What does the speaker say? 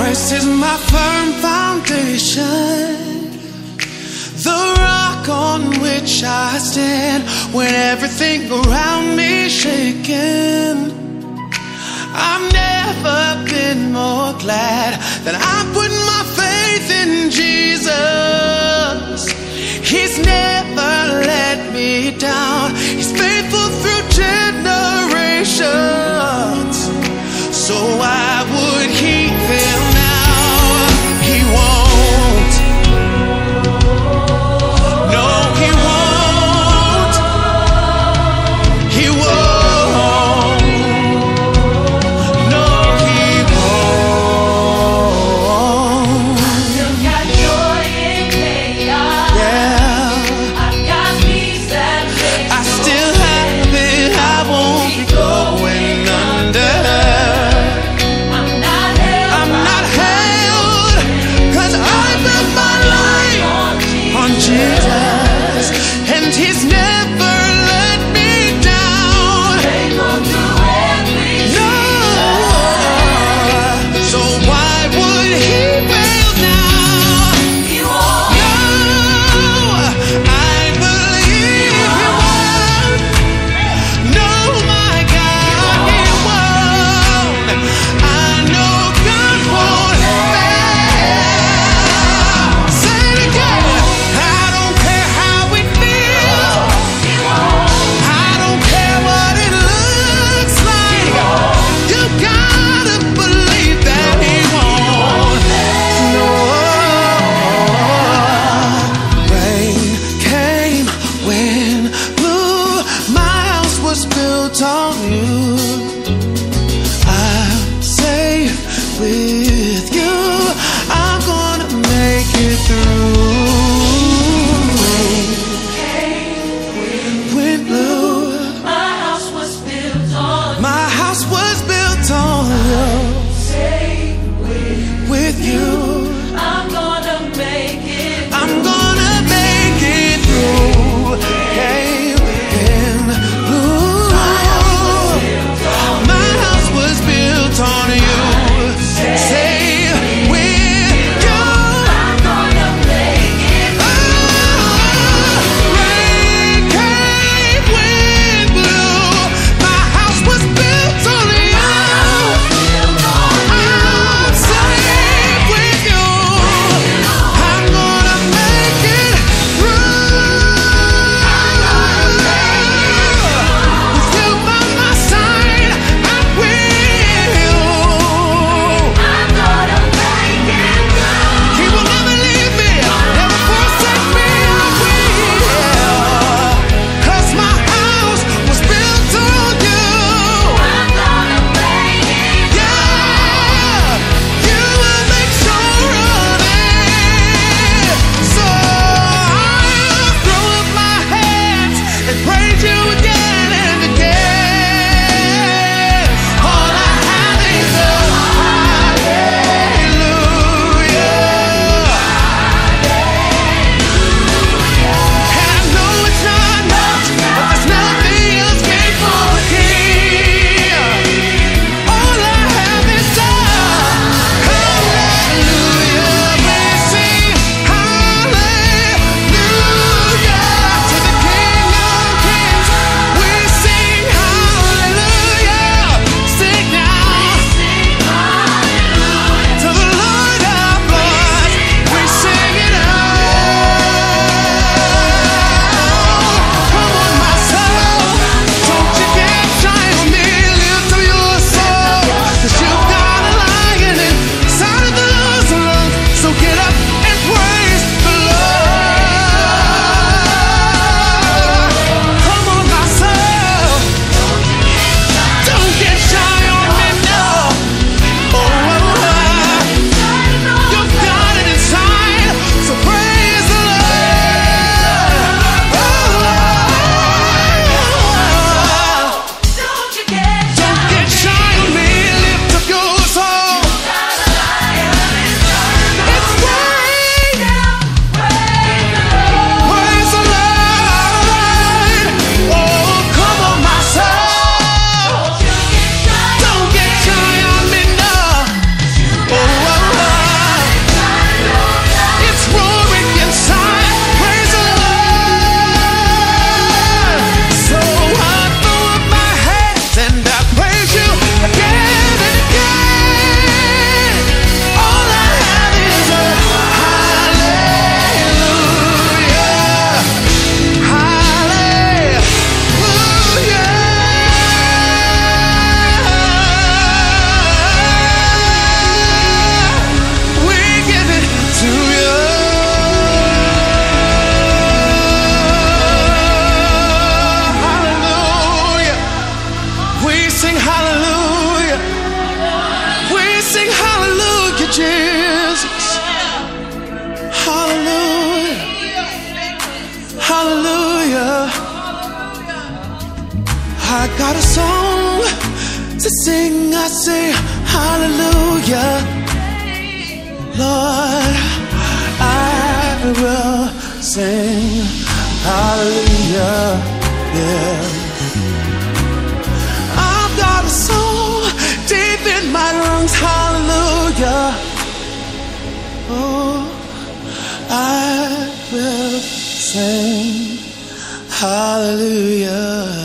Christ is my firm foundation, the rock on which I stand when everything around me is shaking. I've never been more glad that I put my faith in Jesus. He's never let me down. He's faithful through generations. So why would he fail now? He won't. No, he won't. He won't. No, he won't. Still got joy in chaos. Yeah, I've got peace that makes I still have it. I won't be going under. I got a song to sing, I say hallelujah. Lord, I will sing hallelujah. Yeah, I've got a song deep in my lungs, hallelujah. Oh, I will sing hallelujah.